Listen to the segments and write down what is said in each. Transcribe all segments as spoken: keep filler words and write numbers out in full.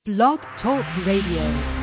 Blog Talk Radio.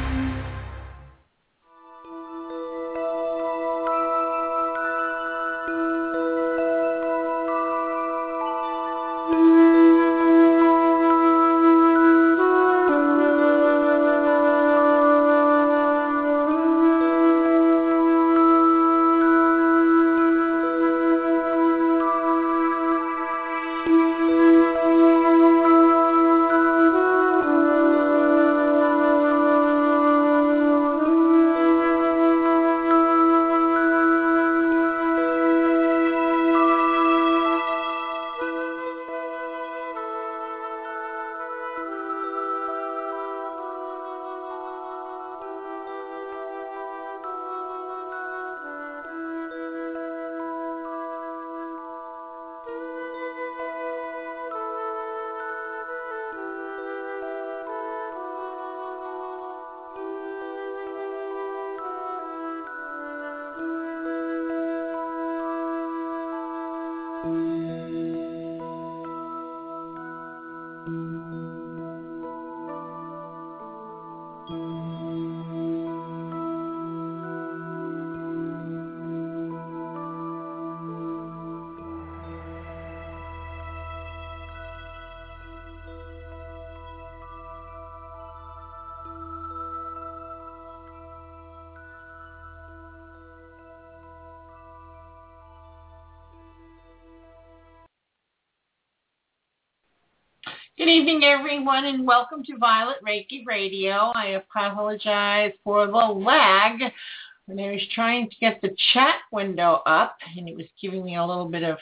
Good evening, everyone, and welcome to Violet Reiki Radio. I apologize for the lag. When I was trying to get the chat window up, and it was giving me a little bit of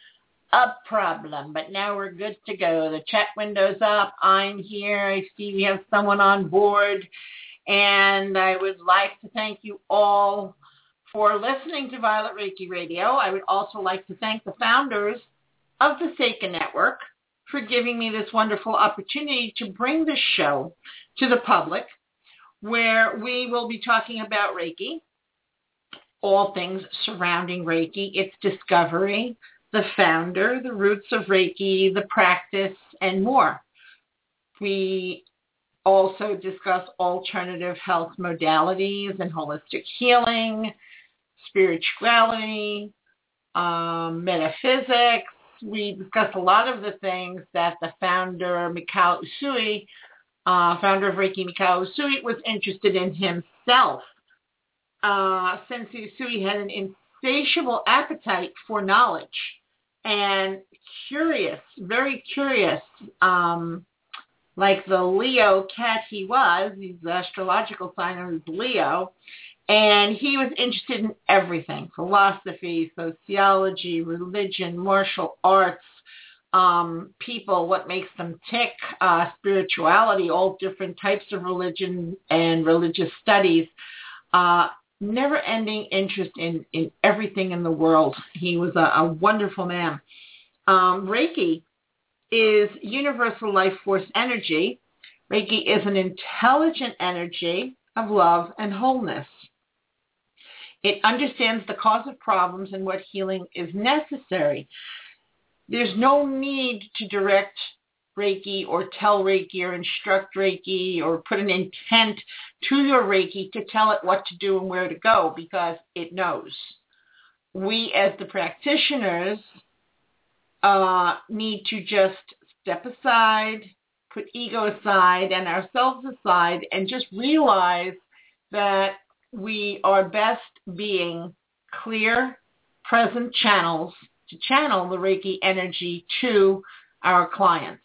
a problem, but now we're good to go. The chat window's up. I'm here. I see we have someone on board, and I would like to thank you all for listening to Violet Reiki Radio. I would also like to thank the founders of the Seika Network for giving me this wonderful opportunity to bring this show to the public, where we will be talking about Reiki, all things surrounding Reiki, its discovery, the founder, the roots of Reiki, the practice, and more. We also discuss alternative health modalities and holistic healing, spirituality, um, metaphysics. We discussed a lot of the things that the founder, Mikao Usui, uh, founder of Reiki, Mikao Usui, was interested in himself. Uh, Sensei Usui had an insatiable appetite for knowledge and curious, very curious, um, like the Leo cat he was. He's the astrological sign of Leo. And he was interested in everything: philosophy, sociology, religion, martial arts, um, people, what makes them tick, uh, spirituality, all different types of religion and religious studies. Uh, never-ending interest in, in everything in the world. He was a, a wonderful man. Um, Reiki is universal life force energy. Reiki is an intelligent energy of love and wholeness. It understands the cause of problems and what healing is necessary. There's no need to direct Reiki or tell Reiki or instruct Reiki or put an intent to your Reiki to tell it what to do and where to go, because it knows. We as the practitioners uh, need to just step aside, put ego aside and ourselves aside, and just realize that we are best being clear, present channels to channel the Reiki energy to our clients.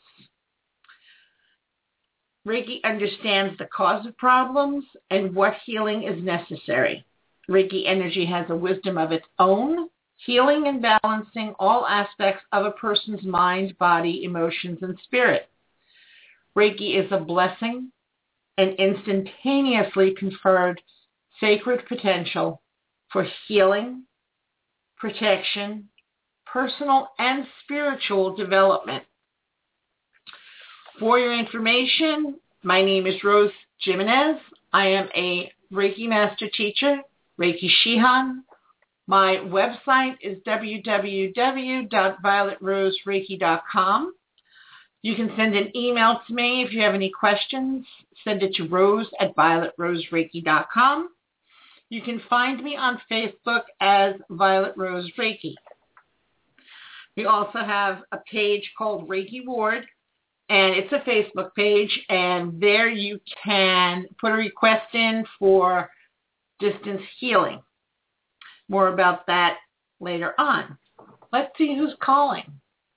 Reiki understands the cause of problems and what healing is necessary. Reiki energy has a wisdom of its own, healing and balancing all aspects of a person's mind, body, emotions, and spirit. Reiki is a blessing and instantaneously conferred sacred potential for healing, protection, personal and spiritual development. For your information, my name is Rose Jimenez. I am a Reiki Master Teacher, Reiki Shihan. My website is w w w dot violet rose reiki dot com. You can send an email to me if you have any questions. Send it to rose at violet rose reiki dot com. You can find me on Facebook as Violet Rose Reiki. We also have a page called Reiki Ward, and it's a Facebook page, and there you can put a request in for distance healing. More about that later on. Let's see who's calling.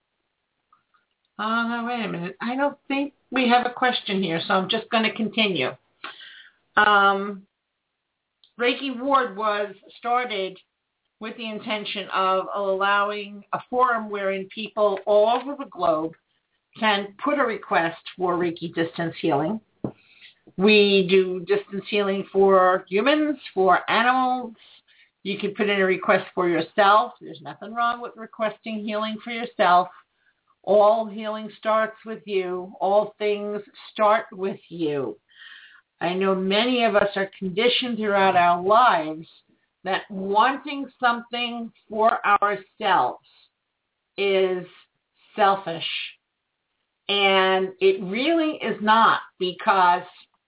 Oh, no, wait a minute. I don't think we have a question here, so I'm just going to continue. Um, Reiki Ward was started with the intention of allowing a forum wherein people all over the globe can put a request for Reiki distance healing. We do distance healing for humans, for animals. You can put in a request for yourself. There's nothing wrong with requesting healing for yourself. All healing starts with you. All things start with you. I know many of us are conditioned throughout our lives that wanting something for ourselves is selfish. And it really is not, because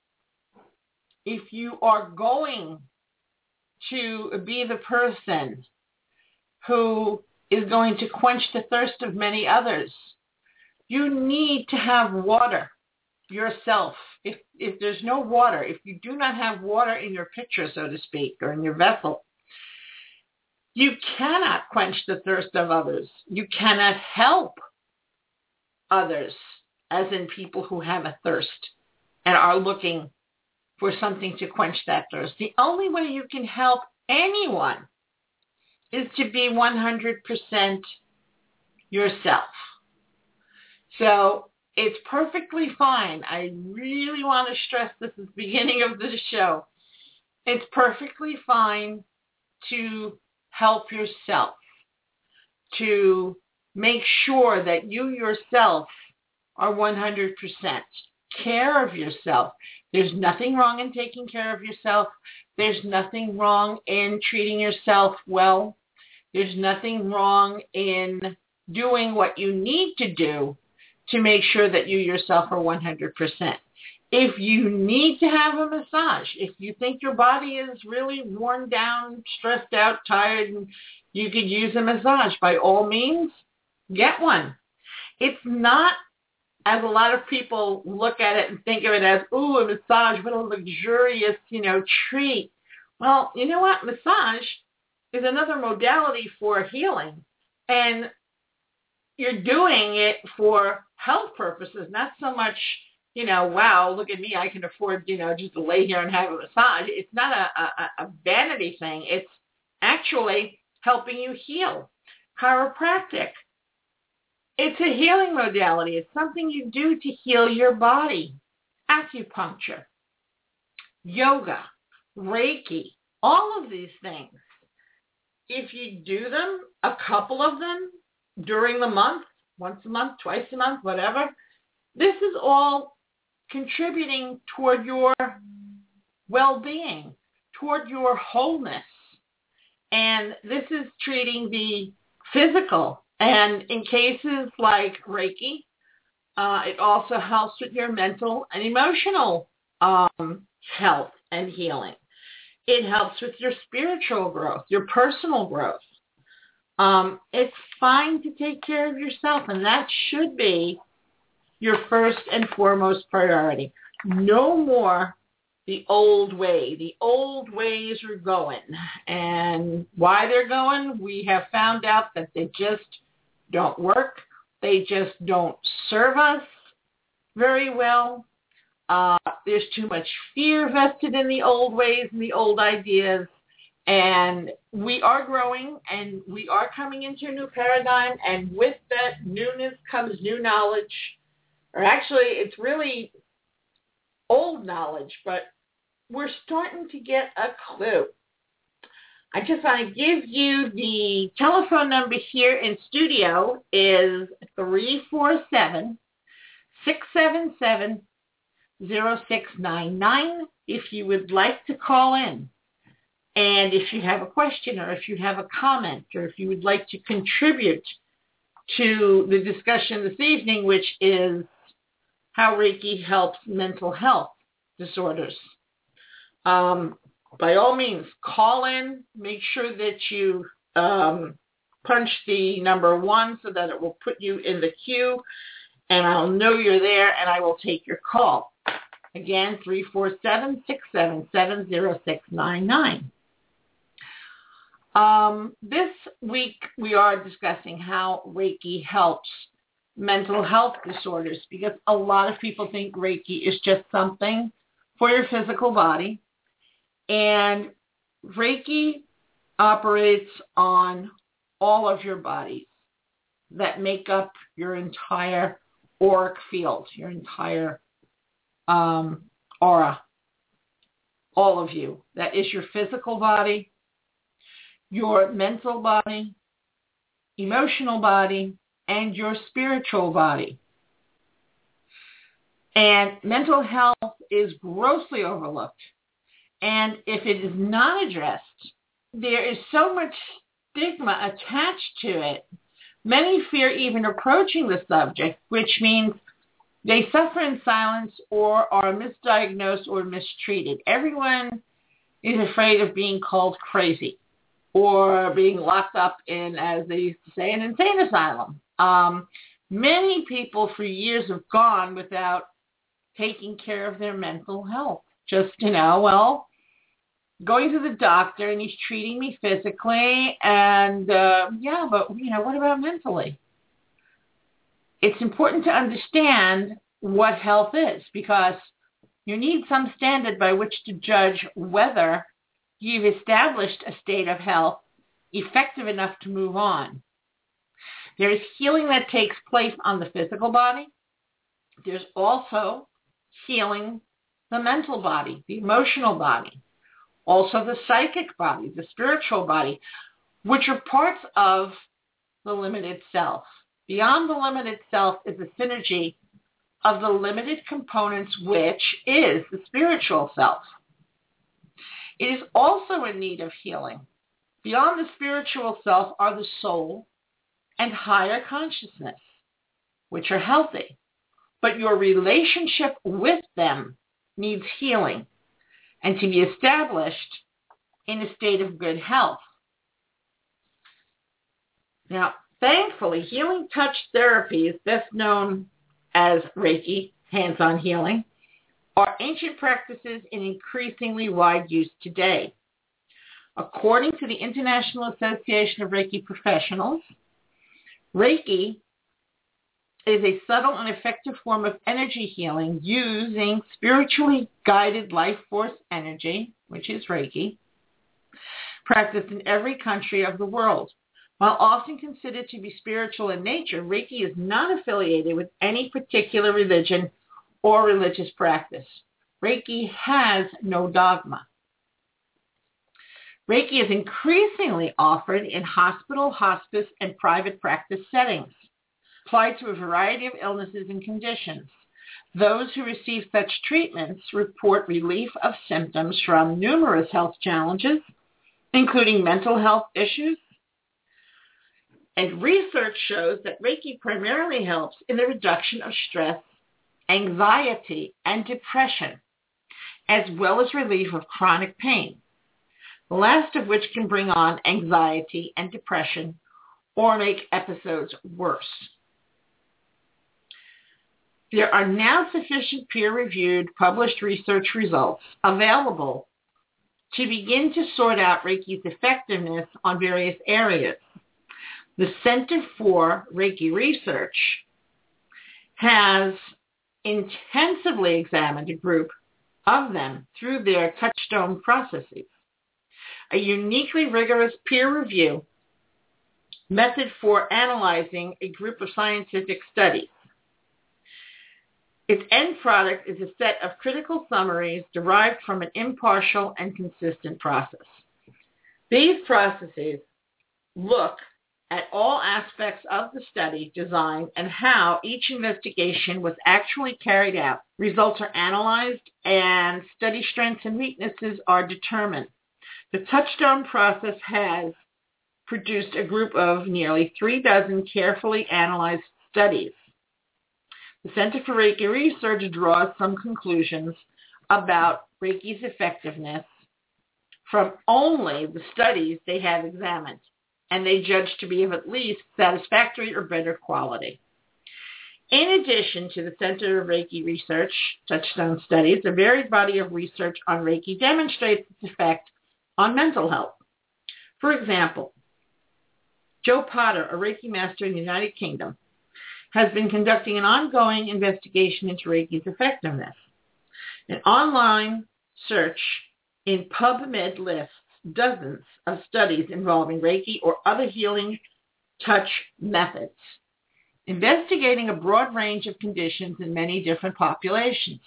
if you are going to be the person who is going to quench the thirst of many others, you need to have water yourself. If if there's no water, if you do not have water in your pitcher, so to speak, or in your vessel, you cannot quench the thirst of others. You cannot help others, as in people who have a thirst and are looking for something to quench that thirst. The only way you can help anyone is to be one hundred percent yourself. So it's perfectly fine. I really want to stress this at the beginning of the show. It's perfectly fine to help yourself, to make sure that you yourself are one hundred percent care of yourself. There's nothing wrong in taking care of yourself. There's nothing wrong in treating yourself well. There's nothing wrong in doing what you need to do to make sure that you yourself are one hundred percent. If you need to have a massage, if you think your body is really worn down, stressed out, tired, and you could use a massage, by all means, get one. It's not, as a lot of people look at it and think of it as, ooh, a massage, what a luxurious, you know, treat. Well, you know what? Massage is another modality for healing. And you're doing it for health purposes, not so much, you know, wow, look at me, I can afford, you know, just to lay here and have a massage. It's not a, a, a vanity thing. It's actually helping you heal. Chiropractic, it's a healing modality. It's something you do to heal your body. Acupuncture, yoga, Reiki, all of these things. If you do them, a couple of them, during the month, once a month, twice a month, whatever, this is all contributing toward your well-being, toward your wholeness. And this is treating the physical. And in cases like Reiki, uh, it also helps with your mental and emotional um, health and healing. It helps with your spiritual growth, your personal growth. Um, it's fine to take care of yourself, and that should be your first and foremost priority. No more the old way. The old ways are going, and why they're going, we have found out that they just don't work. They just don't serve us very well. Uh, there's too much fear vested in the old ways and the old ideas. And we are growing, and we are coming into a new paradigm, and with that newness comes new knowledge. Or actually, it's really old knowledge, but we're starting to get a clue. I just want to give you the telephone number here in studio is three four seven, six seven seven, zero six nine nine if you would like to call in. And if you have a question, or if you have a comment, or if you would like to contribute to the discussion this evening, which is how Reiki helps mental health disorders. Um, by all means, call in. Make sure that you um, punch the number one so that it will put you in the queue, and I'll know you're there, and I will take your call. Again, three four seven, six seven seven, zero six nine nine. Um, this week, we are discussing how Reiki helps mental health disorders, because a lot of people think Reiki is just something for your physical body. And Reiki operates on all of your bodies that make up your entire auric field, your entire um, aura, all of you. That is your physical body, your mental body, emotional body, and your spiritual body. And mental health is grossly overlooked. And if it is not addressed, there is so much stigma attached to it. Many fear even approaching the subject, which means they suffer in silence or are misdiagnosed or mistreated. Everyone is afraid of being called crazy or being locked up in, as they used to say, an insane asylum. Um, many people for years have gone without taking care of their mental health. Just, you know, well, going to the doctor and he's treating me physically, and uh, yeah, but, you know, what about mentally? It's important to understand what health is, because you need some standard by which to judge whether you've established a state of health effective enough to move on. There is healing that takes place on the physical body. There's also healing the mental body, the emotional body, also the psychic body, the spiritual body, which are parts of the limited self. Beyond the limited self is the synergy of the limited components, which is the spiritual self. It is also in need of healing. Beyond the spiritual self are the soul and higher consciousness, which are healthy. But your relationship with them needs healing and to be established in a state of good health. Now, thankfully, healing touch therapy is best known as Reiki, hands-on healing, are ancient practices in increasingly wide use today. According to the International Association of Reiki Professionals, Reiki is a subtle and effective form of energy healing using spiritually guided life force energy, which is Reiki, practiced in every country of the world. While often considered to be spiritual in nature, Reiki is not affiliated with any particular religion or religious practice. Reiki has no dogma. Reiki is increasingly offered in hospital, hospice, and private practice settings, applied to a variety of illnesses and conditions. Those who receive such treatments report relief of symptoms from numerous health challenges, including mental health issues. And research shows that Reiki primarily helps in the reduction of stress, anxiety, and depression, as well as relief of chronic pain, the last of which can bring on anxiety and depression or make episodes worse. There are now sufficient peer-reviewed published research results available to begin to sort out Reiki's effectiveness on various areas. The Center for Reiki Research has intensively examined a group of them through their touchstone processes, a uniquely rigorous peer review method for analyzing a group of scientific studies. Its end product is a set of critical summaries derived from an impartial and consistent process. These processes look at all aspects of the study design and how each investigation was actually carried out. Results are analyzed and study strengths and weaknesses are determined. The touchstone process has produced a group of nearly three dozen carefully analyzed studies. The Center for Reiki Research draws some conclusions about Reiki's effectiveness from only the studies they have examined, and they judge to be of at least satisfactory or better quality. In addition to the Center of Reiki Research touchstone studies, a varied body of research on Reiki demonstrates its effect on mental health. For example, Joe Potter, a Reiki master in the United Kingdom, has been conducting an ongoing investigation into Reiki's effectiveness. An online search in PubMed lists dozens of studies involving Reiki or other healing touch methods, investigating a broad range of conditions in many different populations.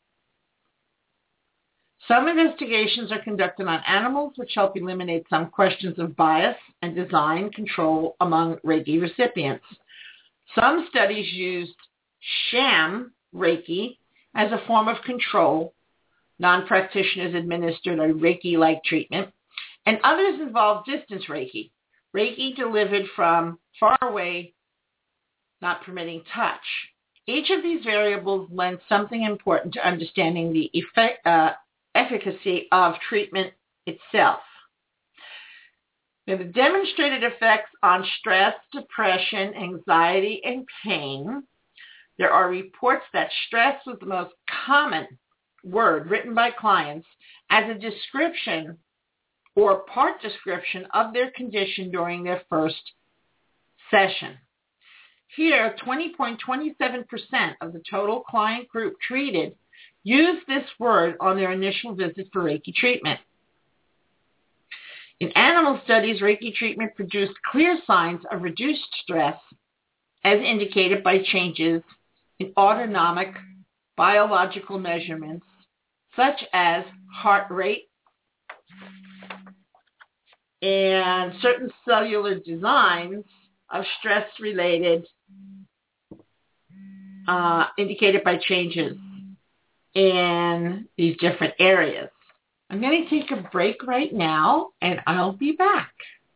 Some investigations are conducted on animals, which help eliminate some questions of bias and design control among Reiki recipients. Some studies used sham Reiki as a form of control. Non-practitioners administered a Reiki-like treatment, and others involved distance Reiki, Reiki delivered from far away, not permitting touch. Each of these variables lends something important to understanding the effect, uh, efficacy of treatment itself. Now, the demonstrated effects on stress, depression, anxiety, and pain. There are reports that stress was the most common word written by clients as a description or part description of their condition during their first session. Here, twenty point two seven percent of the total client group treated used this word on their initial visit for Reiki treatment. In animal studies, Reiki treatment produced clear signs of reduced stress as indicated by changes in autonomic biological measurements such as heart rate and certain cellular designs of stress-related uh, indicated by changes in these different areas. I'm going to take a break right now, and I'll be back.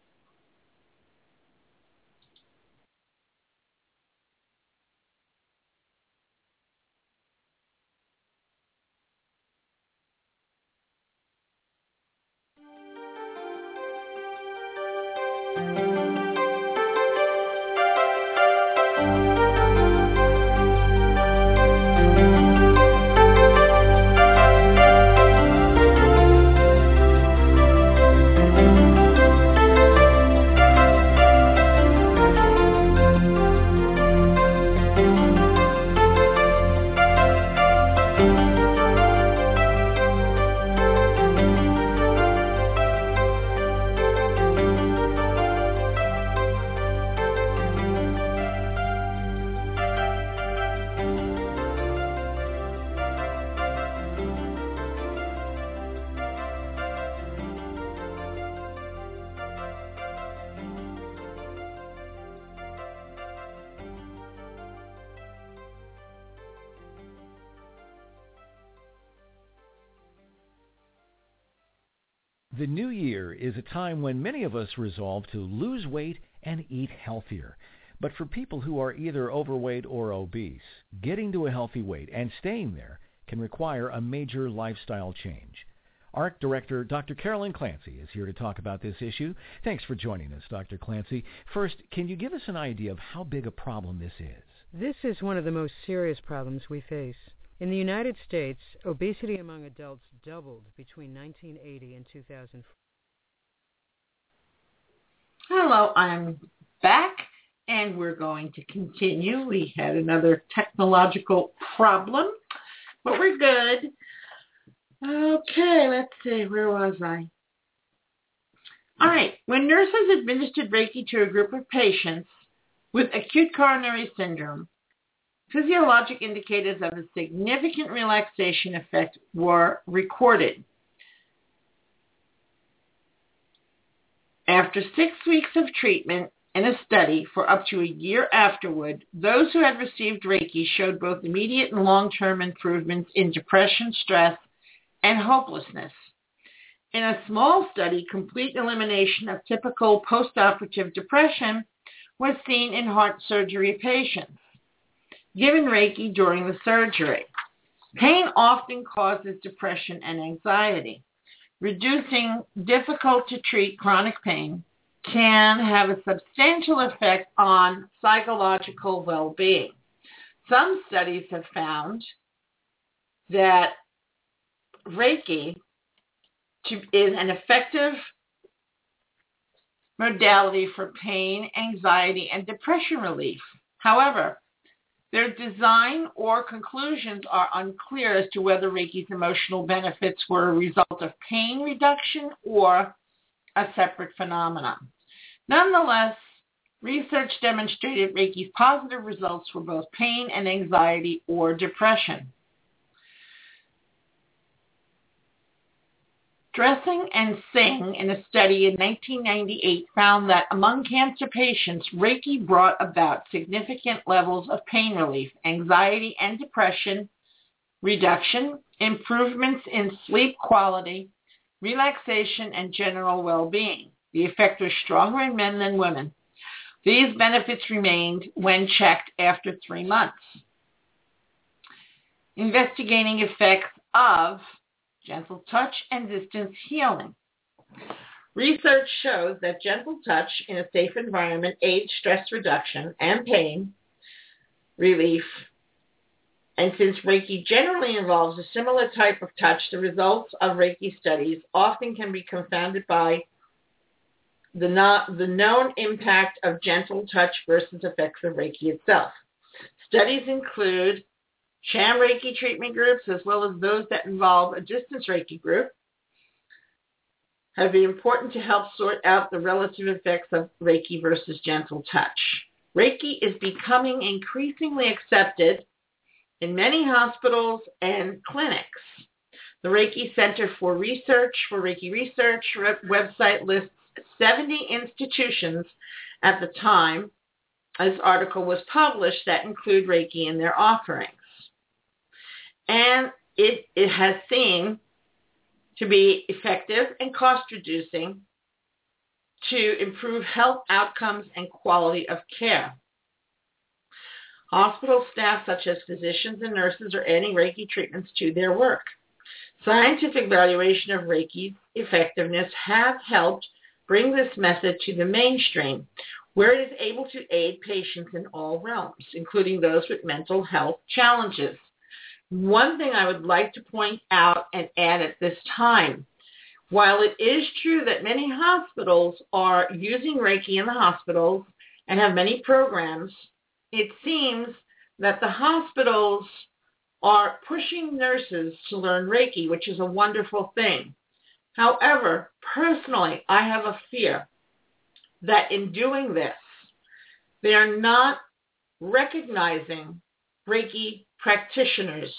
The new year is a time when many of us resolve to lose weight and eat healthier. But for people who are either overweight or obese, getting to a healthy weight and staying there can require a major lifestyle change. A R C Director Doctor Carolyn Clancy is here to talk about this issue. Thanks for joining us, Doctor Clancy. First, can you give us an idea of how big a problem this is? This is one of the most serious problems we face. In the United States, obesity among adults doubled between nineteen eighty and two thousand four. Hello, I'm back, and we're going to continue. We had another technological problem, but we're good. Okay, let's see, where was I? All right, when nurses administered Reiki to a group of patients with acute coronary syndrome, physiologic indicators of a significant relaxation effect were recorded. After six weeks of treatment in a study for up to a year afterward, those who had received Reiki showed both immediate and long-term improvements in depression, stress, and hopelessness. In a small study, complete elimination of typical postoperative depression was seen in heart surgery patients given Reiki during the surgery. Pain often causes depression and anxiety. Reducing difficult-to-treat chronic pain can have a substantial effect on psychological well-being. Some studies have found that Reiki is an effective modality for pain, anxiety, and depression relief. However, their design or conclusions are unclear as to whether Reiki's emotional benefits were a result of pain reduction or a separate phenomenon. Nonetheless, research demonstrated Reiki's positive results for both pain and anxiety or depression. Dressing and Singh, in a study in nineteen ninety-eight, found that among cancer patients, Reiki brought about significant levels of pain relief, anxiety and depression reduction, improvements in sleep quality, relaxation, and general well-being. The effect was stronger in men than women. These benefits remained when checked after three months. Investigating effects of gentle touch and distance healing. Research shows that gentle touch in a safe environment aids stress reduction and pain relief. And since Reiki generally involves a similar type of touch, the results of Reiki studies often can be confounded by the, not, the known impact of gentle touch versus effects of Reiki itself. Studies include sham Reiki treatment groups, as well as those that involve a distance Reiki group, have been important to help sort out the relative effects of Reiki versus gentle touch. Reiki is becoming increasingly accepted in many hospitals and clinics. The Reiki Center for Research, for Reiki Research website lists seventy institutions at the time this article was published that include Reiki in their offerings. And it, it has seen to be effective and cost-reducing to improve health outcomes and quality of care. Hospital staff, such as physicians and nurses, are adding Reiki treatments to their work. Scientific evaluation of Reiki's effectiveness have helped bring this method to the mainstream, where it is able to aid patients in all realms, including those with mental health challenges. One thing I would like to point out and add at this time, while it is true that many hospitals are using Reiki in the hospitals and have many programs, it seems that the hospitals are pushing nurses to learn Reiki, which is a wonderful thing. However, personally, I have a fear that in doing this, they are not recognizing Reiki practitioners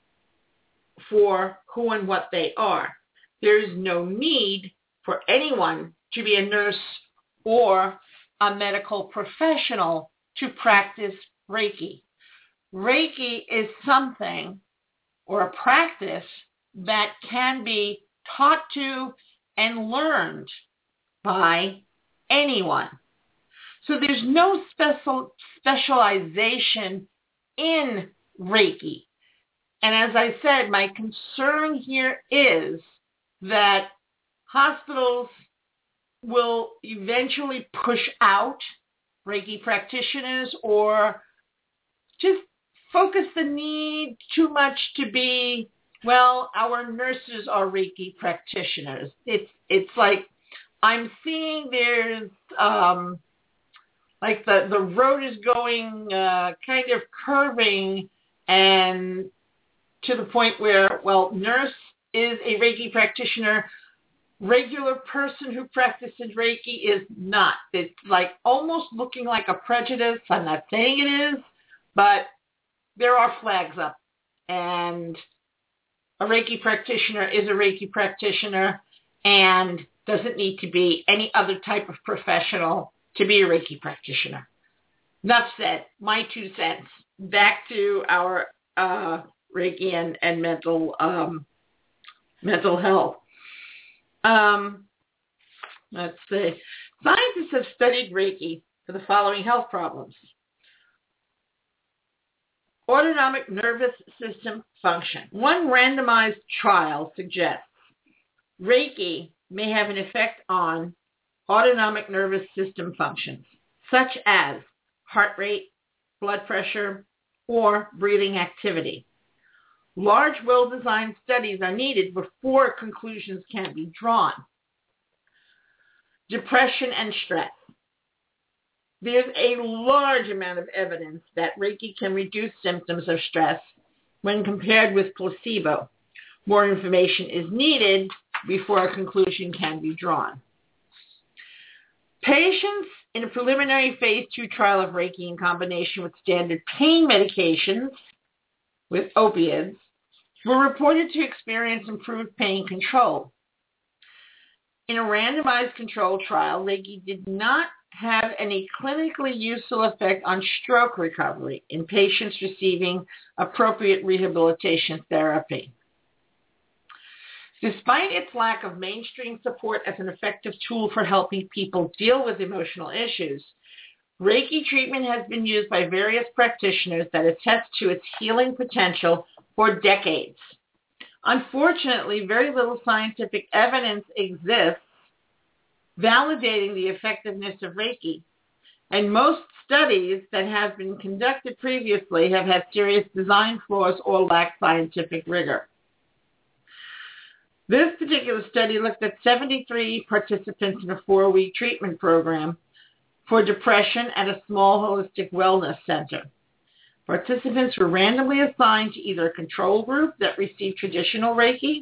for who and what they are. There is no need for anyone to be a nurse or a medical professional to practice Reiki. Reiki is something or a practice that can be taught to and learned by anyone. So there's no special specialization in Reiki. And as I said, my concern here is that hospitals will eventually push out Reiki practitioners or just focus the need too much to be, well, our nurses are Reiki practitioners. It's it's like I'm seeing there's um, like the, the road is going uh, kind of curving and to the point where, well, nurse is a Reiki practitioner. Regular person who practices Reiki is not. It's like almost looking like a prejudice. I'm not saying it is, but there are flags up. And a Reiki practitioner is a Reiki practitioner and doesn't need to be any other type of professional to be a Reiki practitioner. Enough said. My two cents. Back to our uh, Reiki and, and mental um, mental health. Um, let's see. Scientists have studied Reiki for the following health problems. Autonomic nervous system function. One randomized trial suggests Reiki may have an effect on autonomic nervous system functions, such as heart rate, blood pressure, or breathing activity. Large, well-designed studies are needed before conclusions can be drawn. Depression and stress. There's a large amount of evidence that Reiki can reduce symptoms of stress when compared with placebo. More information is needed before a conclusion can be drawn. Patients in a preliminary phase two trial of Reiki in combination with standard pain medications with opioids were reported to experience improved pain control. In a randomized controlled trial, Reiki did not have any clinically useful effect on stroke recovery in patients receiving appropriate rehabilitation therapy. Despite its lack of mainstream support as an effective tool for helping people deal with emotional issues, Reiki treatment has been used by various practitioners that attest to its healing potential for decades. Unfortunately, very little scientific evidence exists validating the effectiveness of Reiki, and most studies that have been conducted previously have had serious design flaws or lack scientific rigor. This particular study looked at seventy-three participants in a four-week treatment program for depression at a small holistic wellness center. Participants were randomly assigned to either a control group that received traditional Reiki,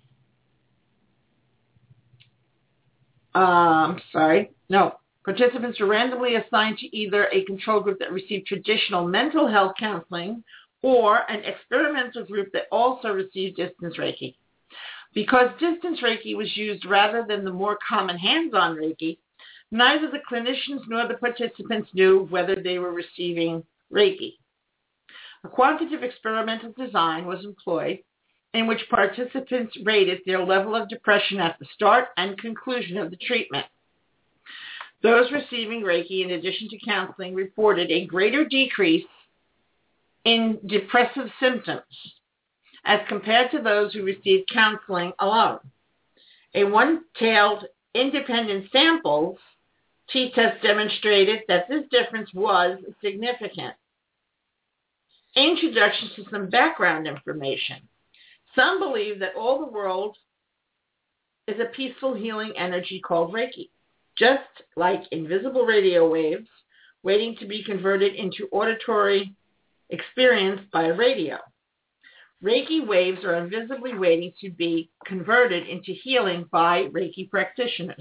um, sorry, no, participants were randomly assigned to either a control group that received traditional mental health counseling or an experimental group that also received distance Reiki. Because distance Reiki was used rather than the more common hands-on Reiki, neither the clinicians nor the participants knew whether they were receiving Reiki. A quantitative experimental design was employed in which participants rated their level of depression at the start and conclusion of the treatment. Those receiving Reiki, in addition to counseling, reported a greater decrease in depressive symptoms as compared to those who received counseling alone. A one-tailed independent samples t-test demonstrated that this difference was significant. Introduction to some background information. Some believe that all the world is a peaceful healing energy called Reiki, just like invisible radio waves waiting to be converted into auditory experience by radio. Reiki waves are invisibly waiting to be converted into healing by Reiki practitioners.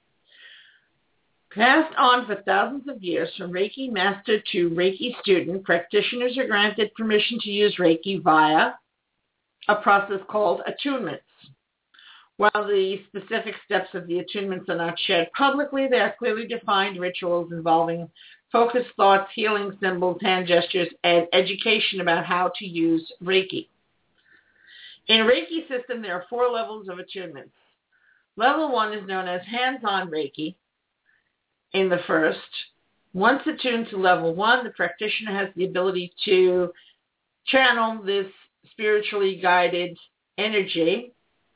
Passed on for thousands of years from Reiki master to Reiki student, practitioners are granted permission to use Reiki via a process called attunements. While the specific steps of the attunements are not shared publicly, they are clearly defined rituals involving focused thoughts, healing symbols, hand gestures, and education about how to use Reiki. In a Reiki system, there are four levels of attunements. Level one is known as hands-on Reiki. In the first, once attuned to level one, the practitioner has the ability to channel this spiritually guided energy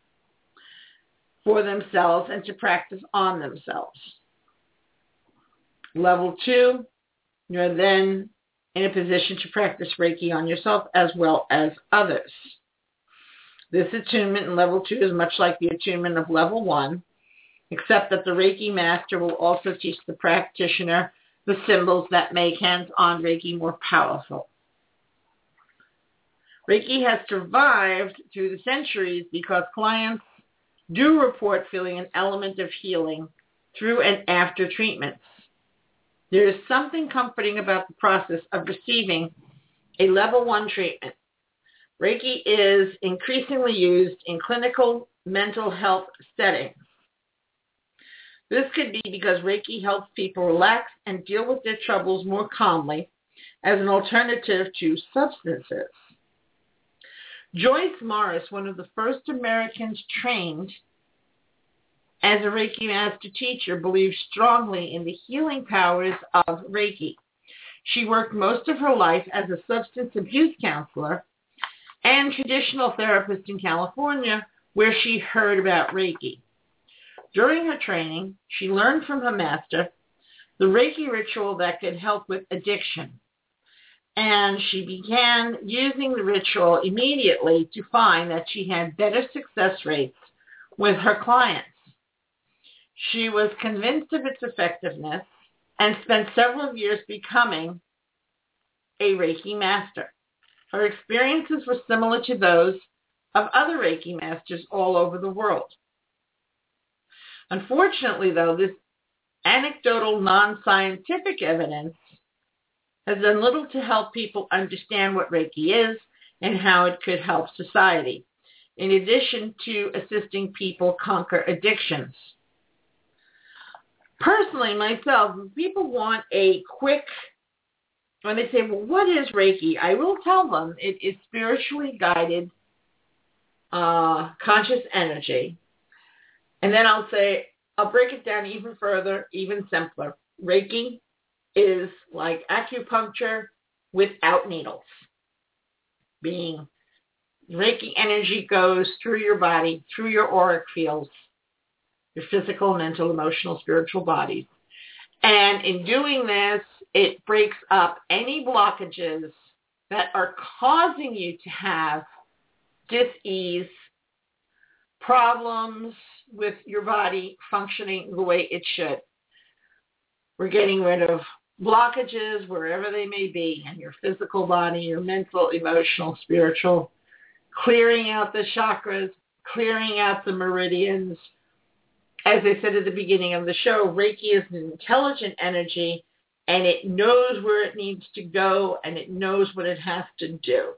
for themselves and to practice on themselves. Level two, you're then in a position to practice Reiki on yourself as well as others. This attunement in level two is much like the attunement of level one, except that the Reiki master will also teach the practitioner the symbols that make hands-on Reiki more powerful. Reiki has survived through the centuries because clients do report feeling an element of healing through and after treatments. There is something comforting about the process of receiving a level one treatment. Reiki is increasingly used in clinical mental health settings. This could be because Reiki helps people relax and deal with their troubles more calmly as an alternative to substances. Joyce Morris, one of the first Americans trained as a Reiki master teacher, believed strongly in the healing powers of Reiki. She worked most of her life as a substance abuse counselor and traditional therapist in California, where she heard about Reiki. During her training, she learned from her master the Reiki ritual that could help with addiction. And she began using the ritual immediately to find that she had better success rates with her clients. She was convinced of its effectiveness and spent several years becoming a Reiki master. Her experiences were similar to those of other Reiki masters all over the world. Unfortunately, though, this anecdotal, non-scientific evidence has done little to help people understand what Reiki is and how it could help society, in addition to assisting people conquer addictions. Personally, myself, when people want a quick, when they say, well, what is Reiki? I will tell them it is spiritually guided uh, conscious energy. And then I'll say, I'll break it down even further, even simpler. Reiki is like acupuncture without needles. Being Reiki energy goes through your body, through your auric fields, your physical, mental, emotional, spiritual bodies. And in doing this, it breaks up any blockages that are causing you to have dis-ease, problems with your body functioning the way it should. We're getting rid of blockages wherever they may be in your physical body, your mental, emotional, spiritual, clearing out the chakras, clearing out the meridians. As I said at the beginning of the show, Reiki is an intelligent energy, and it knows where it needs to go, and it knows what it has to do.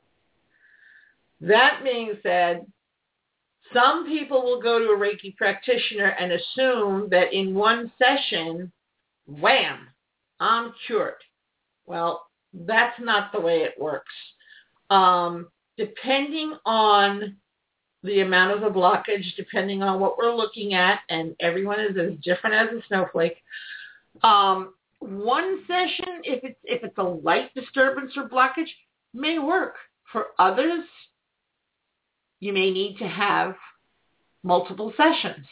That being said, some people will go to a Reiki practitioner and assume that in one session, wham, I'm cured. Well, that's not the way it works. Um, depending on the amount of the blockage, depending on what we're looking at, and everyone is as different as a snowflake, um, one session, if it's, if it's a light disturbance or blockage, may work. For others, you may need to have multiple sessions.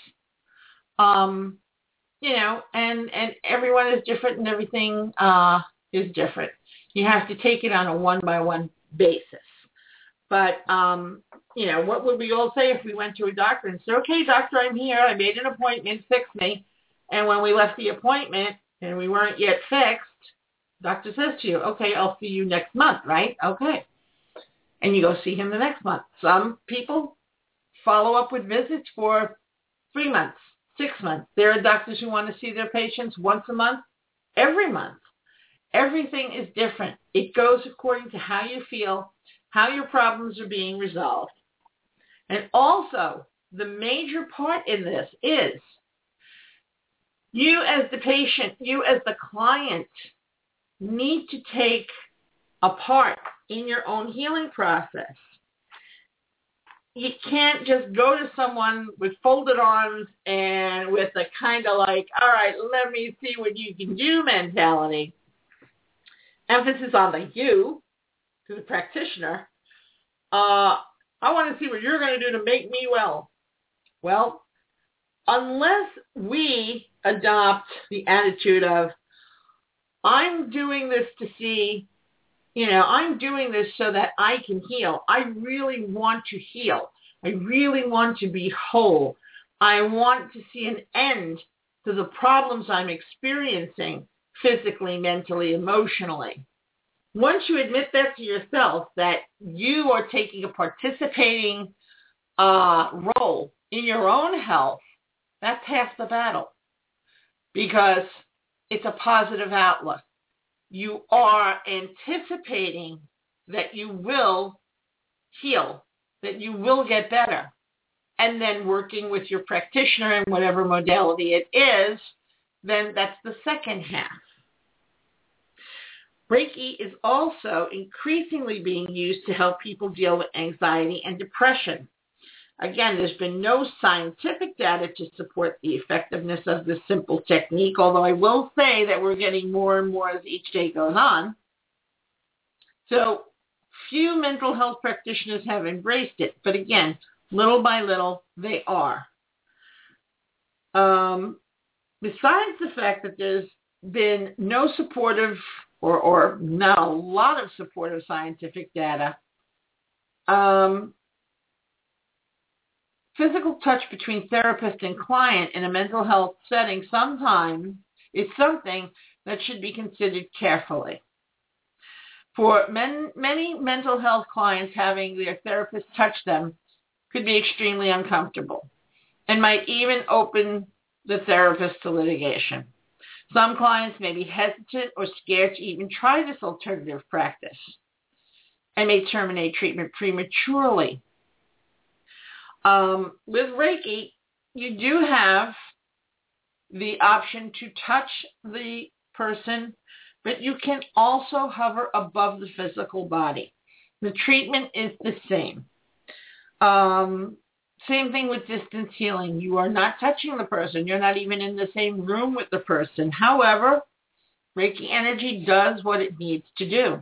Um, you know, and, and everyone is different and everything uh, is different. You have to take it on a one-by-one basis. But, um, you know, what would we all say if we went to a doctor and said, okay, doctor, I'm here. I made an appointment. Fix me. And when we left the appointment and we weren't yet fixed, doctor says to you, okay, I'll see you next month, right? Okay. And you go see him the next month. Some people follow up with visits for three months, six months. There are doctors who want to see their patients once a month, every month. Everything is different. It goes according to how you feel, how your problems are being resolved. And also, the major part in this is you as the patient, you as the client, need to take a part in your own healing process. You can't just go to someone with folded arms and with a kind of like, all right, let me see what you can do mentality. Emphasis on the you, to the practitioner. Uh, I want to see what you're going to do to make me well. Well, unless we adopt the attitude of, I'm doing this to see, you know, I'm doing this so that I can heal. I really want to heal. I really want to be whole. I want to see an end to the problems I'm experiencing physically, mentally, emotionally. Once you admit that to yourself, that you are taking a participating uh, role in your own health, that's half the battle, because it's a positive outlook. You are anticipating that you will heal, that you will get better, and then working with your practitioner in whatever modality it is, then that's the second half. Reiki is also increasingly being used to help people deal with anxiety and depression. Again, there's been no scientific data to support the effectiveness of this simple technique, although I will say that we're getting more and more as each day goes on. So few mental health practitioners have embraced it, but again, little by little, they are. Um, besides the fact that there's been no supportive or, or not a lot of supportive scientific data, um, physical touch between therapist and client in a mental health setting sometimes is something that should be considered carefully. For men, many mental health clients, having their therapist touch them could be extremely uncomfortable and might even open the therapist to litigation. Some clients may be hesitant or scared to even try this alternative practice and may terminate treatment prematurely. Um, with Reiki, you do have the option to touch the person, but you can also hover above the physical body. The treatment is the same. Um, same thing with distance healing. You are not touching the person. You're not even in the same room with the person. However, Reiki energy does what it needs to do.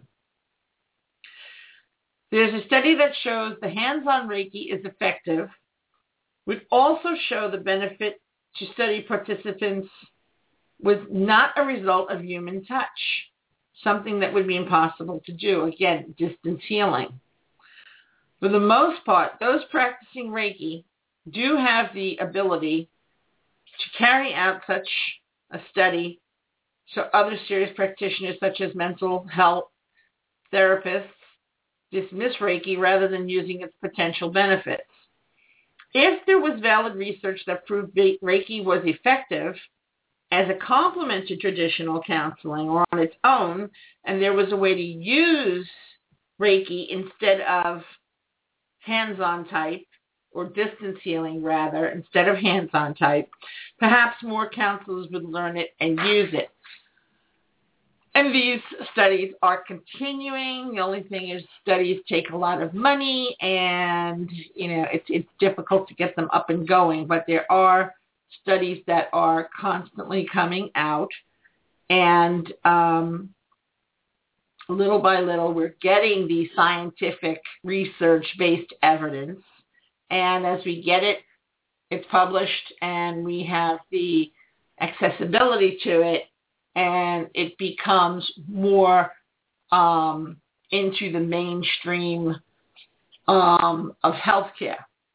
There's a study that shows the hands-on Reiki is effective, would also show the benefit to study participants was not a result of human touch, something that would be impossible to do. Again, distance healing. For the most part, those practicing Reiki do have the ability to carry out such a study so other serious practitioners such as mental health therapists dismiss Reiki rather than using its potential benefits. If there was valid research that proved Reiki was effective as a complement to traditional counseling or on its own, and there was a way to use Reiki instead of hands-on type, or distance healing rather, instead of hands-on type, perhaps more counselors would learn it and use it. And these studies are continuing. The only thing is studies take a lot of money, and you know it's it's difficult to get them up and going. But there are studies that are constantly coming out, and um, little by little we're getting the scientific research-based evidence. And as we get it, it's published, and we have the accessibility to it. And it becomes more um, into the mainstream um, of healthcare.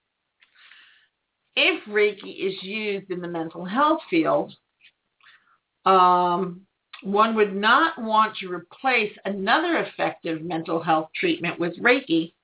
If Reiki is used in the mental health field, um, one would not want to replace another effective mental health treatment with Reiki.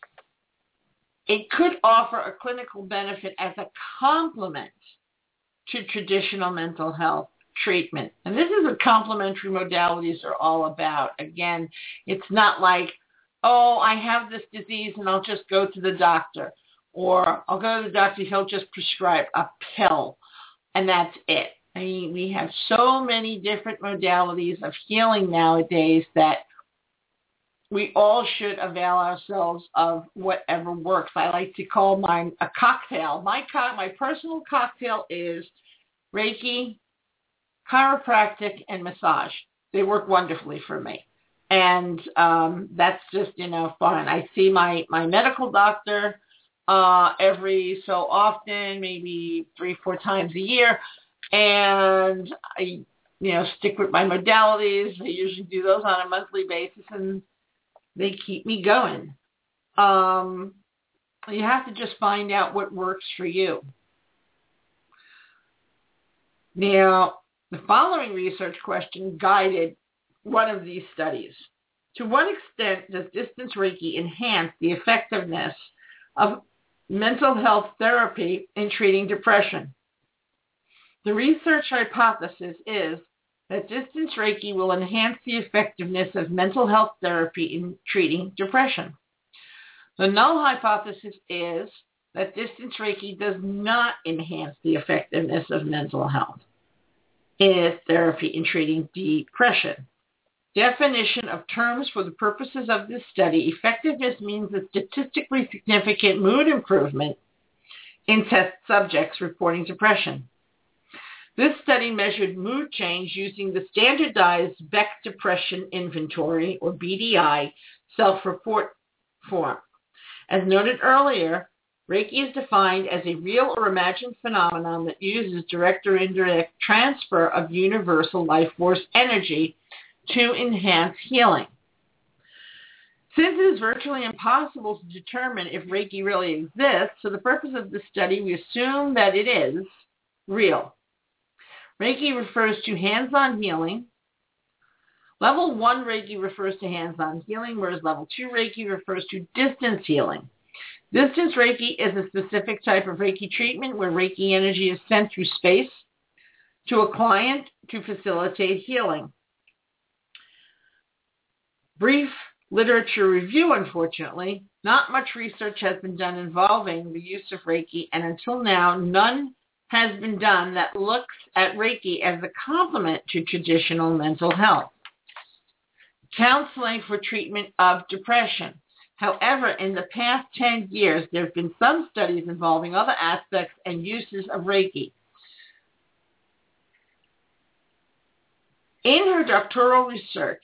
It could offer a clinical benefit as a complement to traditional mental health treatment. And this is what complementary modalities are all about. Again, it's not like, oh, I have this disease and I'll just go to the doctor. Or I'll go to the doctor, he'll just prescribe a pill, and that's it. I mean, we have so many different modalities of healing nowadays that we all should avail ourselves of whatever works. I like to call mine a cocktail. My co- my personal cocktail is Reiki, chiropractic, and massage. They work wonderfully for me. And um, that's just, you know, fun. I see my, my medical doctor uh, every so often, maybe three, four times a year. And I, you know, stick with my modalities. I usually do those on a monthly basis, and they keep me going. Um, you have to just find out what works for you. Now, the following research question guided one of these studies. To what extent does distance Reiki enhance the effectiveness of mental health therapy in treating depression? The research hypothesis is that distance Reiki will enhance the effectiveness of mental health therapy in treating depression. The null hypothesis is that distance Reiki does not enhance the effectiveness of mental health in therapy in treating depression. Definition of terms for the purposes of this study: effectiveness means a statistically significant mood improvement in test subjects reporting depression. This study measured mood change using the standardized Beck Depression Inventory, or B D I, self-report form. As noted earlier, Reiki is defined as a real or imagined phenomenon that uses direct or indirect transfer of universal life force energy to enhance healing. Since it is virtually impossible to determine if Reiki really exists, for the purpose of the study, we assume that it is real. Reiki refers to hands-on healing. Level one Reiki refers to hands-on healing, whereas level two Reiki refers to distance healing. Distance Reiki is a specific type of Reiki treatment where Reiki energy is sent through space to a client to facilitate healing. Brief literature review, unfortunately. Not much research has been done involving the use of Reiki, and until now, none has been done that looks at Reiki as a complement to traditional mental health counseling for treatment of depression. However, in the past ten years, there have been some studies involving other aspects and uses of Reiki. In her doctoral research,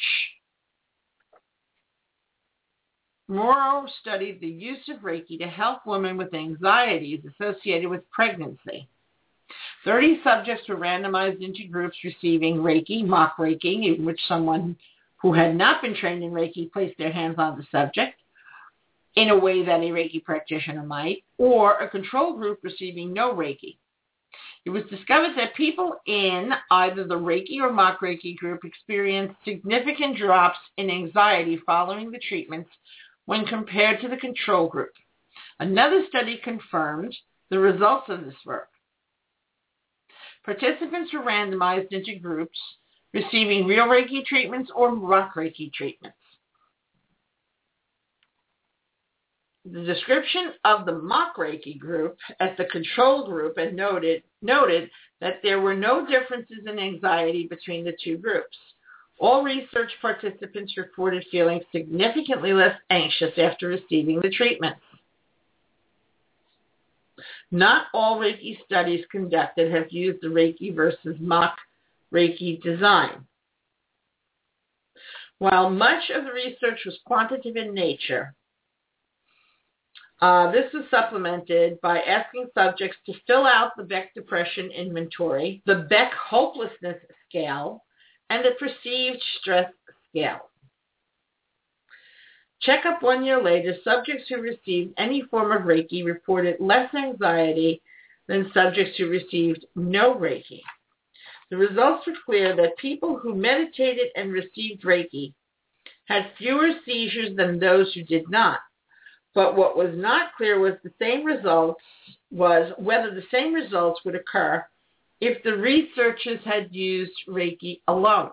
Morrow studied the use of Reiki to help women with anxieties associated with pregnancy. thirty subjects were randomized into groups receiving Reiki, mock Reiki, in which someone who had not been trained in Reiki placed their hands on the subject in a way that a Reiki practitioner might, or a control group receiving no Reiki. It was discovered that people in either the Reiki or mock Reiki group experienced significant drops in anxiety following the treatments when compared to the control group. Another study confirmed the results of this work. Participants were randomized into groups receiving real Reiki treatments or mock Reiki treatments. The description of the mock Reiki group as the control group and noted, noted that there were no differences in anxiety between the two groups. All research participants reported feeling significantly less anxious after receiving the treatment. Not all Reiki studies conducted have used the Reiki versus mock Reiki design. While much of the research was quantitative in nature, uh, this was supplemented by asking subjects to fill out the Beck Depression Inventory, the Beck Hopelessness Scale, and the Perceived Stress Scale. Check-up one year later, subjects who received any form of Reiki reported less anxiety than subjects who received no Reiki. The results were clear that people who meditated and received Reiki had fewer seizures than those who did not. But what was not clear was the same results was whether the same results would occur if the researchers had used Reiki alone.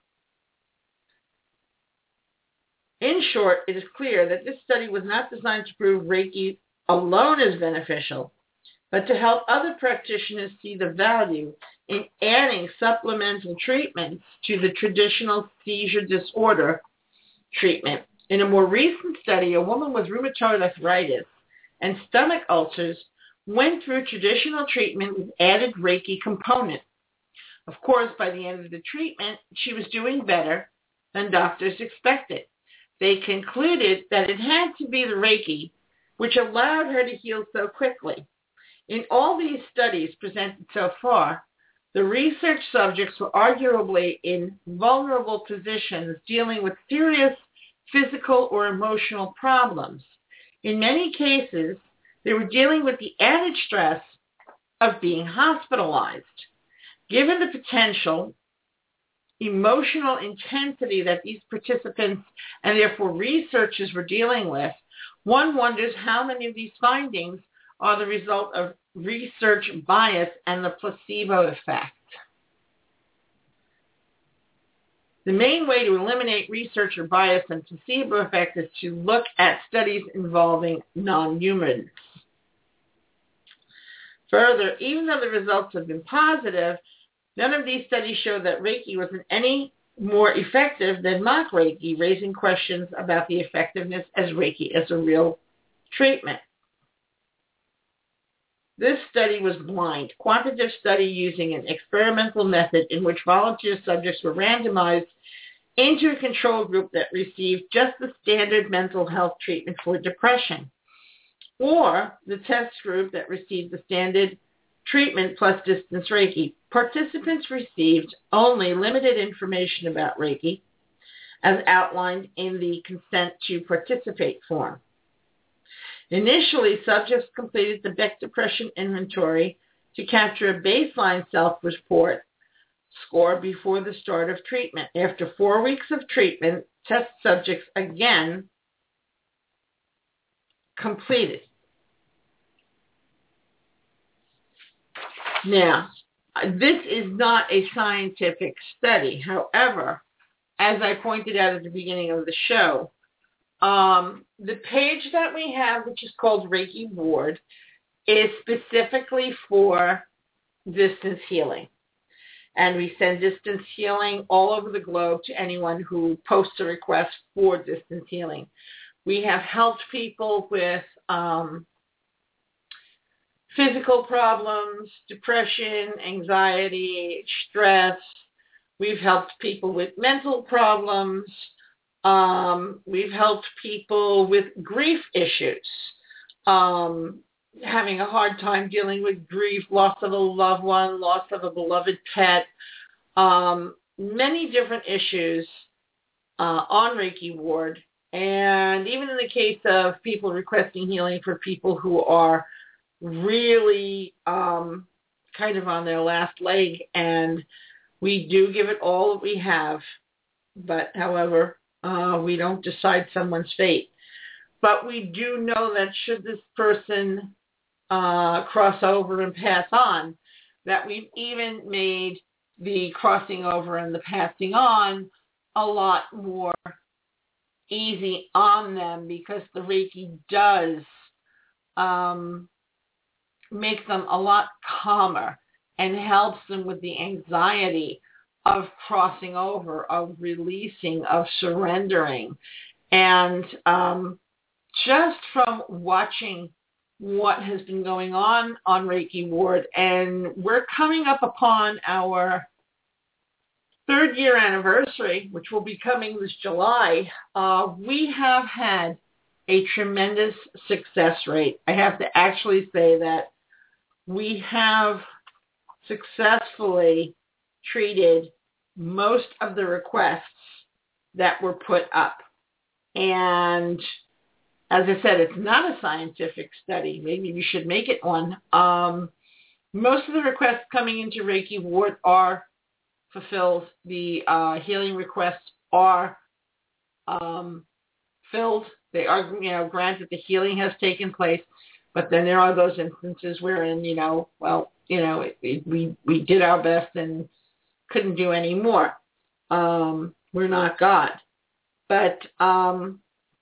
In short, it is clear that this study was not designed to prove Reiki alone is beneficial, but to help other practitioners see the value in adding supplemental treatments to the traditional seizure disorder treatment. In a more recent study, a woman with rheumatoid arthritis and stomach ulcers went through traditional treatment with added Reiki component. Of course, by the end of the treatment, she was doing better than doctors expected. They concluded that it had to be the Reiki, which allowed her to heal so quickly. In all these studies presented so far, the research subjects were arguably in vulnerable positions dealing with serious physical or emotional problems. In many cases, they were dealing with the added stress of being hospitalized. Given the potential emotional intensity that these participants and therefore researchers were dealing with, one wonders how many of these findings are the result of research bias and the placebo effect. The main way to eliminate researcher bias and placebo effect is to look at studies involving non-humans. Further, even though the results have been positive, none of these studies show that Reiki was any more effective than mock Reiki, raising questions about the effectiveness as Reiki as a real treatment. This study was blind, quantitative study using an experimental method in which volunteer subjects were randomized into a control group that received just the standard mental health treatment for depression, or the test group that received the standard treatment plus distance Reiki. Participants received only limited information about Reiki as outlined in the consent to participate form. Initially, subjects completed the Beck Depression Inventory to capture a baseline self-report score before the start of treatment. After four weeks of treatment, test subjects again completed. Now, this is not a scientific study. However, as I pointed out at the beginning of the show, um, the page that we have, which is called Reiki Ward, is specifically for distance healing. And we send distance healing all over the globe to anyone who posts a request for distance healing. We have helped people with um, physical problems, depression, anxiety, stress. We've helped people with mental problems. Um, we've helped people with grief issues, um, having a hard time dealing with grief, loss of a loved one, loss of a beloved pet, um, many different issues uh, on Reiki Ward. And even in the case of people requesting healing for people who are really um, kind of on their last leg, and we do give it all that we have, but however, uh, we don't decide someone's fate. But we do know that should this person uh, cross over and pass on, that we've even made the crossing over and the passing on a lot more easy on them, because the Reiki does um, make them a lot calmer and helps them with the anxiety of crossing over, of releasing, of surrendering. And um, just from watching what has been going on on Reiki Ward, and we're coming up upon our third year anniversary, which will be coming this July, uh, we have had a tremendous success rate. I have to actually say that we have successfully treated most of the requests that were put up. And as I said, it's not a scientific study. Maybe we should make it one. Um, most of the requests coming into Reiki Ward are fulfilled. The uh, healing requests are um, filled. They are, you know, granted the healing has taken place, but then there are those instances wherein, you know, well, you know, it, it, we we did our best and couldn't do any more. Um, we're not God. But um,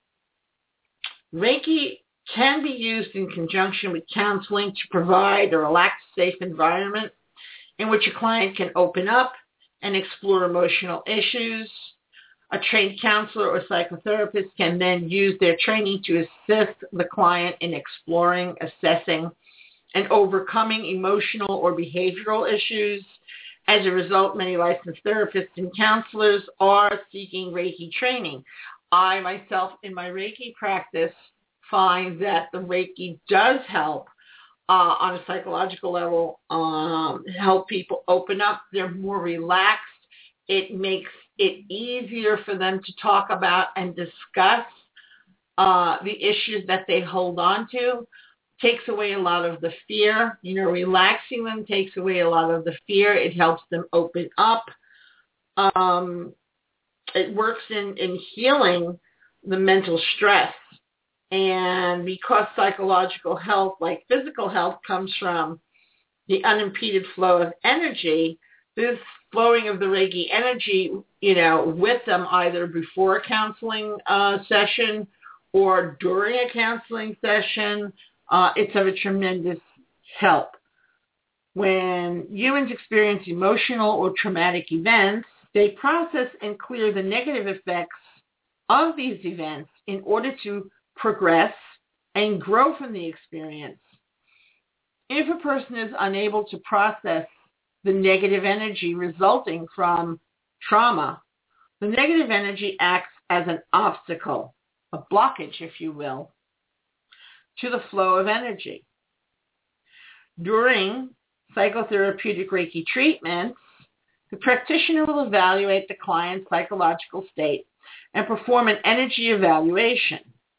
Reiki can be used in conjunction with counseling to provide a relaxed, safe environment in which a client can open up and explore emotional issues. A trained counselor or psychotherapist can then use their training to assist the client in exploring, assessing, and overcoming emotional or behavioral issues. As a result, many licensed therapists and counselors are seeking Reiki training. I myself, in my Reiki practice, find that the Reiki does help uh, on a psychological level, um, help people open up. They're more relaxed. It makes it easier for them to talk about and discuss uh, the issues that they hold on to. Takes away a lot of the fear. You know, relaxing them takes away a lot of the fear. It helps them open up. Um, it works in, in healing the mental stress. And because psychological health, like physical health, comes from the unimpeded flow of energy, this flowing of the Reiki energy, you know, with them either before a counseling uh, session or during a counseling session, uh, it's of a tremendous help. When humans experience emotional or traumatic events, they process and clear the negative effects of these events in order to progress and grow from the experience. if a person is unable to process the negative energy resulting from trauma, the negative energy acts as an obstacle, a blockage, if you will, to the flow of energy. During psychotherapeutic Reiki treatments, the practitioner will evaluate the client's psychological state and perform an energy evaluation.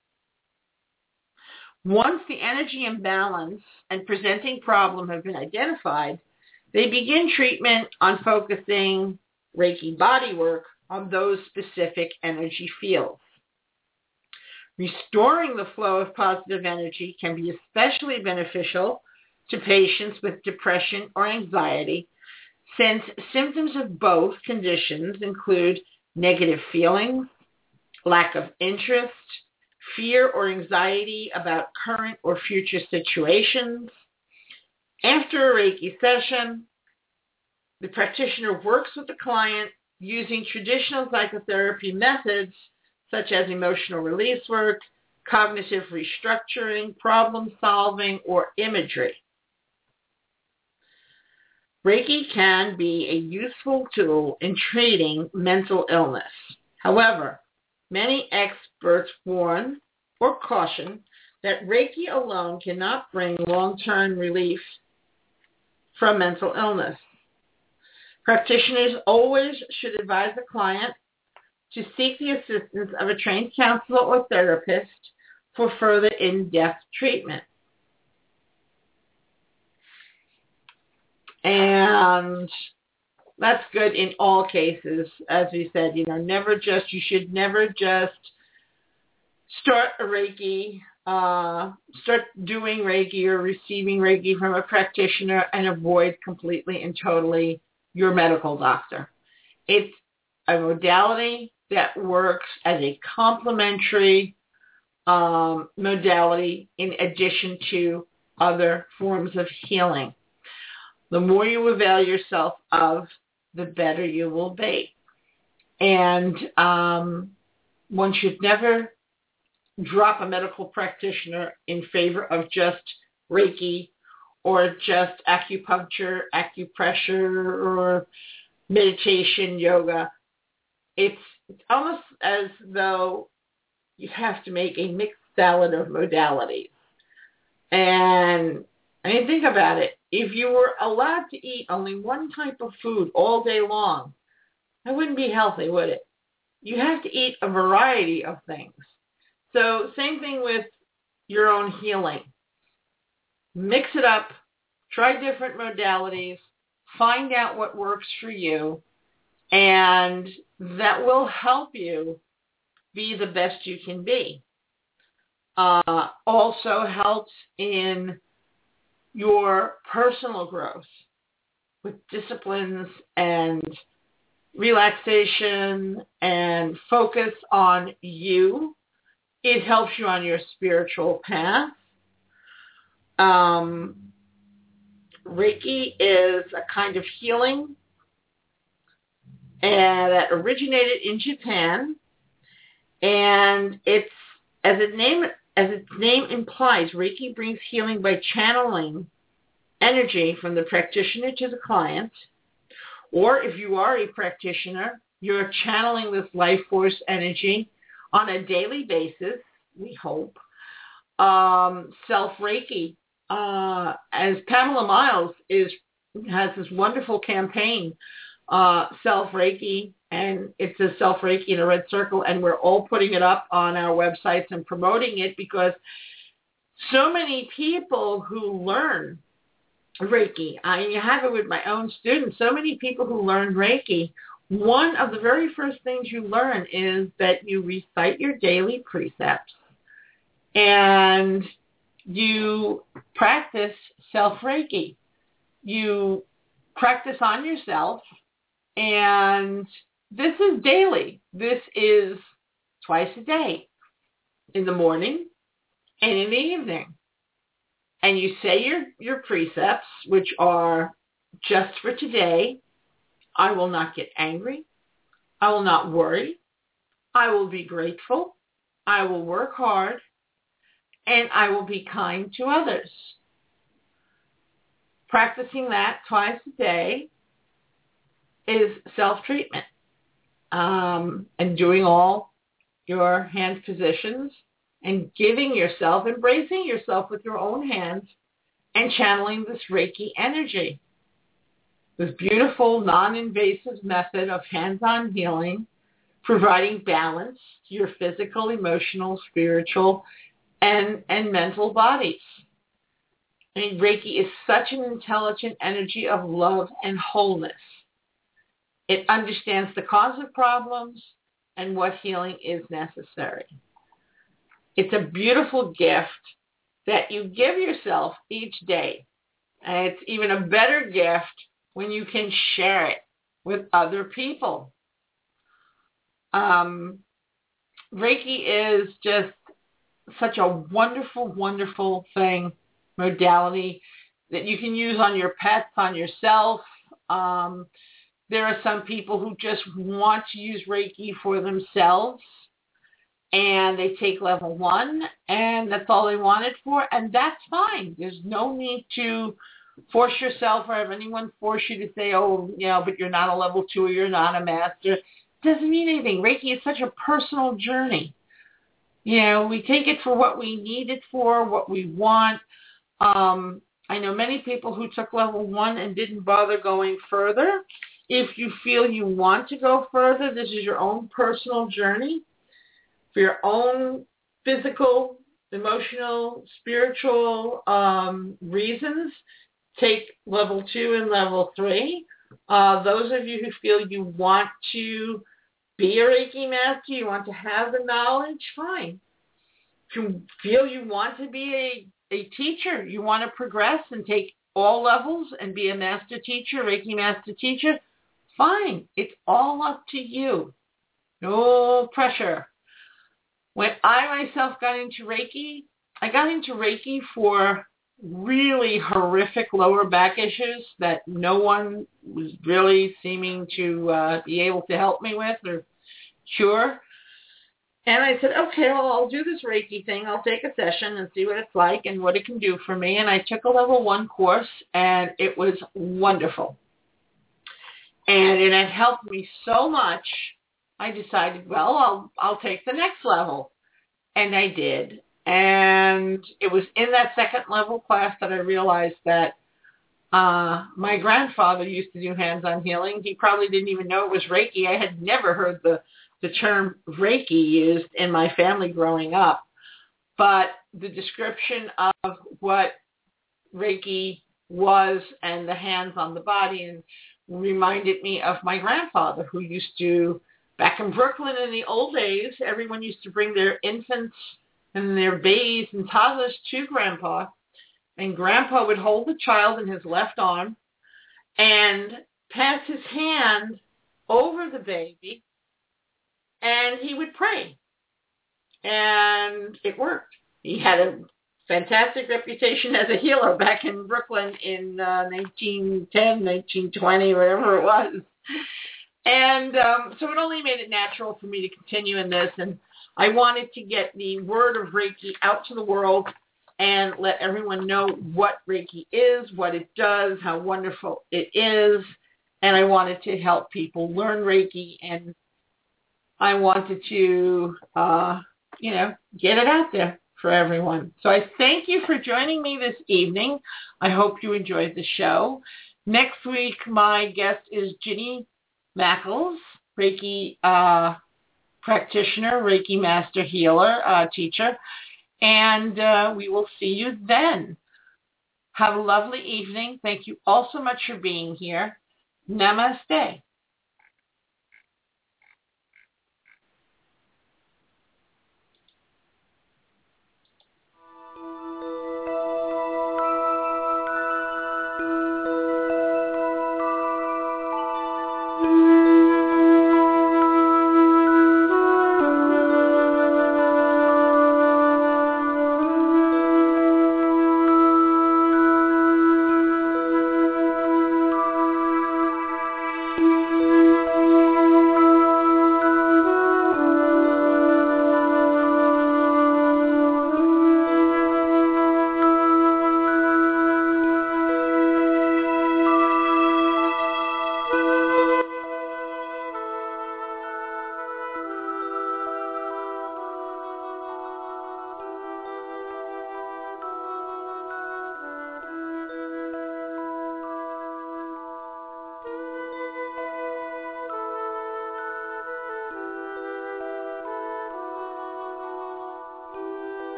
Once the energy imbalance and presenting problem have been identified, they begin treatment on focusing Reiki bodywork on those specific energy fields. Restoring the flow of positive energy can be especially beneficial to patients with depression or anxiety, since symptoms of both conditions include negative feelings, lack of interest, fear or anxiety about current or future situations. After a Reiki session, the practitioner works with the client using traditional psychotherapy methods such as emotional release work, cognitive restructuring, problem solving, or imagery. Reiki can be a useful tool in treating mental illness. However, many experts warn or caution that Reiki alone cannot bring long-term relief from mental illness. Practitioners always should advise the client to seek the assistance of a trained counselor or therapist for further in-depth treatment. And that's good in all cases. As we said, you know, never just, you should never just start a Reiki, uh, start doing Reiki or receiving Reiki from a practitioner and avoid completely and totally your medical doctor. It's a modality that works as a complementary um, modality in addition to other forms of healing. The more you avail yourself of, the better you will be. And um, one should never drop a medical practitioner in favor of just Reiki or just acupuncture, acupressure, or meditation, yoga. It's, it's almost as though you have to make a mixed salad of modalities. And I mean, think about it. If you were allowed to eat only one type of food all day long, that wouldn't be healthy, would it? You have to eat a variety of things. So same thing with your own healing. Mix it up, try different modalities, find out what works for you, and that will help you be the best you can be. Uh, also helps in your personal growth with disciplines and relaxation and focus on you. It helps you on your spiritual path. Um, Reiki is a kind of healing and that originated in Japan, and it's as its name as its name implies, Reiki brings healing by channeling energy from the practitioner to the client, or if you are a practitioner, you're channeling this life force energy on a daily basis, we hope. Um, Self-Reiki, uh, as Pamela Miles is has this wonderful campaign, uh, Self-Reiki, and it says Self-Reiki in a red circle, and we're all putting it up on our websites and promoting it because so many people who learn Reiki, I have it with my own students, so many people who learn Reiki, one of the very first things you learn is that you recite your daily precepts and you practice Self-Reiki. You practice on yourself, and this is daily. This is twice a day, in the morning and in the evening. And you say your, your precepts, which are just for today. I will not get angry. I will not worry. I will be grateful. I will work hard. And I will be kind to others. practicing that twice a day is self-treatment, um, and doing all your hand positions and giving yourself, embracing yourself with your own hands and channeling this Reiki energy. This beautiful, non-invasive method of hands-on healing, providing balance to your physical, emotional, spiritual, and, and mental bodies. I mean, Reiki is such an intelligent energy of love and wholeness. It understands the cause of problems and what healing is necessary. It's a beautiful gift that you give yourself each day. And it's even a better gift when you can share it with other people. Um, Reiki is just such a wonderful, wonderful thing, modality that you can use on your pets, on yourself. Um, there are some people who just want to use Reiki for themselves, and they take level one, and that's all they want it for, and that's fine. There's no need to force yourself or have anyone force you to say, oh, you know, but you're not a level two or you're not a master. It doesn't mean anything. Reiki is such a personal journey. You know, we take it for what we need it for, what we want. Um, I know many people who took level one and didn't bother going further. If you feel you want to go further, this is your own personal journey for your own physical, emotional, spiritual um, reasons. Take level two and level three. Uh, those of you who feel you want to be a Reiki master, you want to have the knowledge, fine. If you feel you want to be a, a teacher, you want to progress and take all levels and be a master teacher, Reiki master teacher, fine. It's all up to you. No pressure. When I myself got into Reiki, I got into Reiki for really horrific lower back issues that no one was really seeming to uh, be able to help me with or cure. And I said, okay, well, I'll do this Reiki thing. I'll take a session and see what it's like and what it can do for me. And I took a level one course, and it was wonderful. And it had helped me so much, I decided, well, I'll I'll take the next level. And I did. And it was in that second level class that I realized that uh, my grandfather used to do hands-on healing. He probably didn't even know it was Reiki. I had never heard the, the term Reiki used in my family growing up. But the description of what Reiki was and the hands on the body and reminded me of my grandfather, who used to, back in Brooklyn in the old days, everyone used to bring their infants and their babies and toddlers to Grandpa, and Grandpa would hold the child in his left arm and pass his hand over the baby, and he would pray. And it worked. He had a fantastic reputation as a healer back in Brooklyn in uh, nineteen ten, nineteen twenty, whatever it was. And um, so it only made it natural for me to continue in this. And I wanted to get the word of Reiki out to the world and let everyone know what Reiki is, what it does, how wonderful it is. And I wanted to help people learn Reiki, and I wanted to, uh, you know, get it out there for everyone. So I thank you for joining me this evening. I hope you enjoyed the show. Next week, my guest is Ginny Mackles, Reiki uh, practitioner, Reiki master healer, uh, teacher, and uh, we will see you then. Have a lovely evening. Thank you all so much for being here. Namaste.